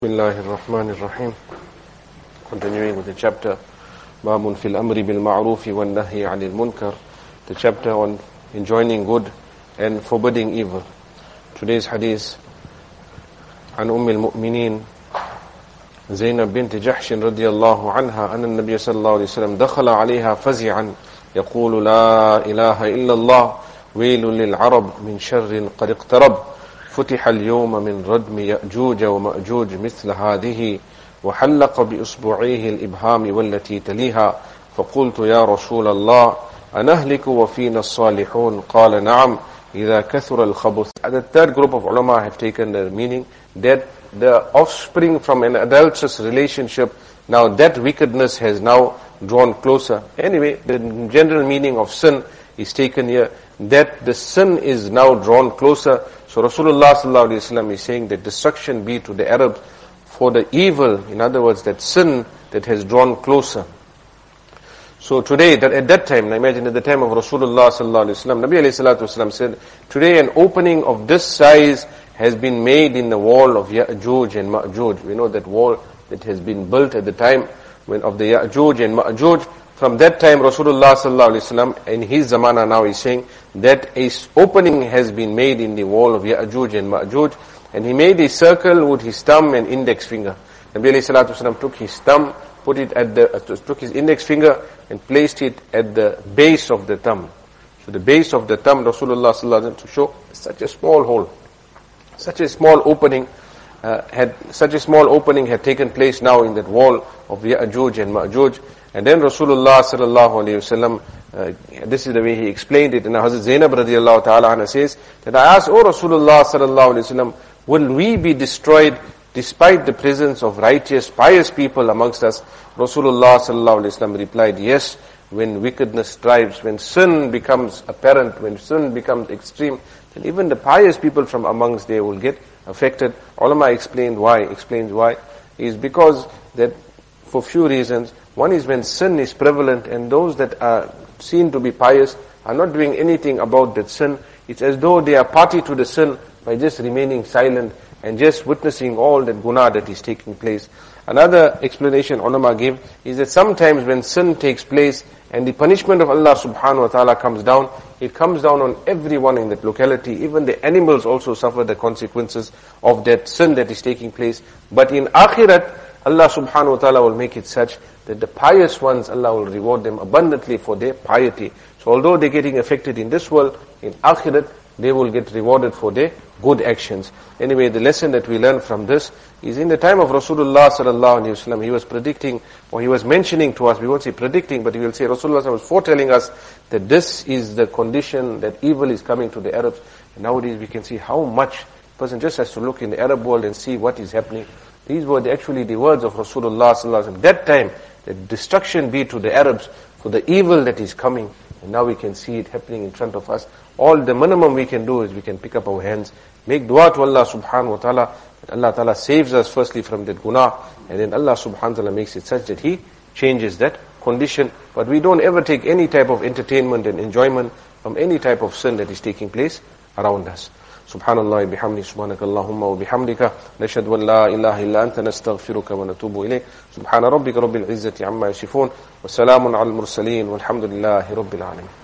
Bismillahir Rahmanir Rahim. Continuing with the chapter Babun fil Amri bil Ma'rufi wan Nahyi 'anil Munkar, the chapter on enjoining good and forbidding evil. Today's hadith عن المؤمنين زينب بنت جحش رضي الله عنها أن النبي صلى الله عليه وسلم دخل عليها فزعا يقول لا إله إلا الله ويل للعرب من شر قد اقترب فتح اليوم من ردم يأجوج ومأجوج مثل هذه وحلق بإصبعيه الإبهام والتي تليها فقلت يا رسول الله أنهلك وفينا الصالحون قال نعم إذا كثر الخبث. The third group of ulama have taken the meaning that the offspring from an adulterous relationship, now that wickedness has now drawn closer. Anyway, the general meaning of sin is taken here, that the sin is now drawn closer. So Rasulullah sallallahu alaihi wasallam is saying that destruction be to the Arabs for the evil, in other words, that sin that has drawn closer. So today, that at that time, I imagine at the time of Rasulullah sallallahu alaihi wasallam, Nabi alayhi salatu wasallam said, today an opening of this size has been made in the wall of Ya'juj and Ma'juj. We know that wall that has been built at the time of the Ya'juj and Ma'juj. From that time, Rasulullah sallallahu alaihi wasallam, in his zamana now, is saying that a opening has been made in the wall of Ya'juj and Ma'juj, and he made a circle with his thumb and index finger. Nabi alayhi salatu wasallam took his thumb, took his index finger and placed it at the base of the thumb. So the base of the thumb, Rasulullah sallallahu alaihi wasallam, to show such a small hole, such a small opening had taken place now in that wall of Ya'juj and Ma'juj. And then Rasulullah sallallahu alaihi wasallam, this is the way he explained it. And Hazrat Zainab radiallahu ta'ala anha says that I asked, O Rasulullah sallallahu alaihi wasallam, will we be destroyed despite the presence of righteous, pious people amongst us? Rasulullah sallallahu alaihi wasallam replied, yes, when wickedness strives, when sin becomes apparent, when sin becomes extreme, then even the pious people from amongst they will get affected. Ulama explains why, is because that for few reasons. One is when sin is prevalent and those that are seen to be pious are not doing anything about that sin, it's as though they are party to the sin by just remaining silent and just witnessing all that guna that is taking place. Another explanation ulama give is that sometimes when sin takes place and the punishment of Allah subhanahu wa ta'ala comes down, it comes down on everyone in that locality. Even the animals also suffer the consequences of that sin that is taking place. But in akhirat, Allah subhanahu wa ta'ala will make it such that the pious ones, Allah will reward them abundantly for their piety. So although they're getting affected in this world, in akhirat, they will get rewarded for their good actions. Anyway, the lesson that we learn from this is in the time of Rasulullah sallallahu alaihi wasallam, he was predicting, or he was mentioning to us, we won't say predicting, but we will say Rasulullah was foretelling us that this is the condition, that evil is coming to the Arabs. And nowadays we can see how much, a person just has to look in the Arab world and see what is happening. These were actually the words of Rasulullah sallallahu alaihi wasallam. That time, that destruction be to the Arabs for the evil that is coming. And now we can see it happening in front of us. All the minimum we can do is we can pick up our hands, make dua to Allah subhanahu wa ta'ala, that Allah ta'ala saves us firstly from that guna, and then Allah subhanahu wa ta'ala makes it such that He changes that condition. But we don't ever take any type of entertainment and enjoyment from any type of sin that is taking place around us. Subhanallah bihamdi subhanaka Allahumma wa bihamdika nashhadu an la ilaha illa anta nastaghfiruka wa natubu ilayk. Subhana rabbika rabbil izzati amma yasifun wa salamun al mursaleen walhamdulillahi rabbil alamin.